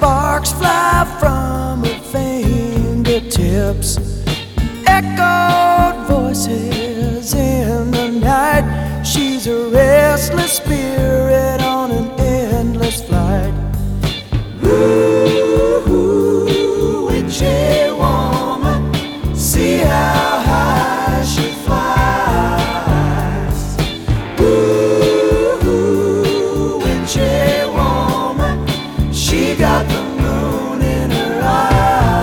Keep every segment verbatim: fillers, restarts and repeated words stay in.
sparks fly from her fingertips. Echoed voices in the night. She's a restless spirit on an endless flight. Ooh, witchy woman, see how high she flies. Ooh, witchy woman, she got the moon in her eye.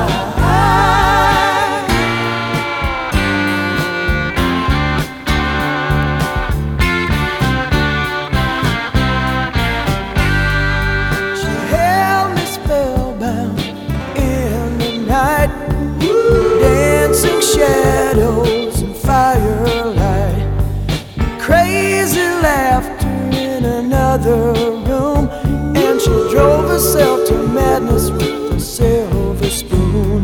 She held me spellbound in the night, dancing shadows and firelight, crazy laughter in another room, and she drove herself to madness with a silver spoon.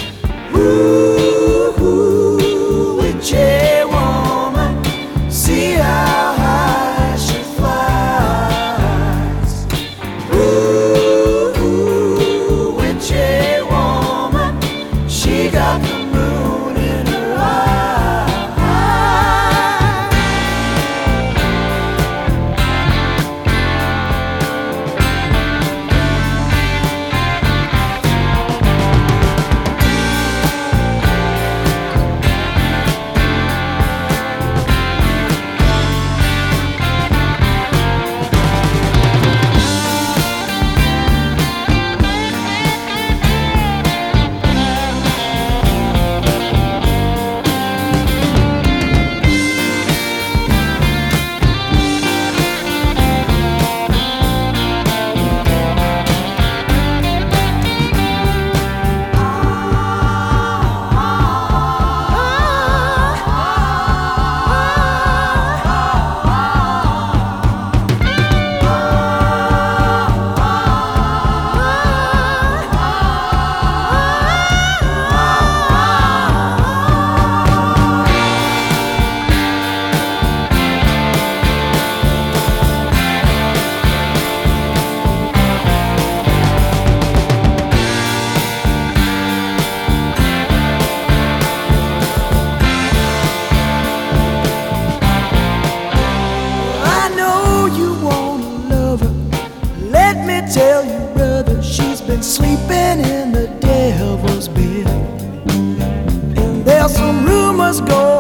Ooh, witchy woman, see how high she flies. Ooh, witchy woman, she got the moon in her eye. Tell you, brother, she's been sleeping in the devil's bed, and there's some rumors going